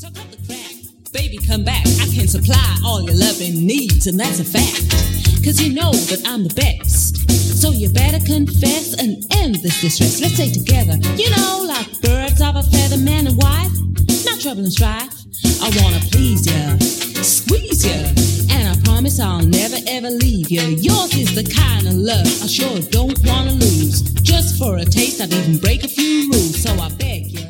So cut the crap, baby, come back. I can supply all your loving needs, and that's a fact. Cause you know that I'm the best. So you better confess and end this distress. Let's stay together, you know, like birds of a feather, man and wife. Not trouble and strife. I wanna please ya, squeeze ya, and I promise I'll never ever leave ya. Yours is the kind of love I sure don't wanna lose. Just for a taste, I'd even break a few rules. So I beg ya.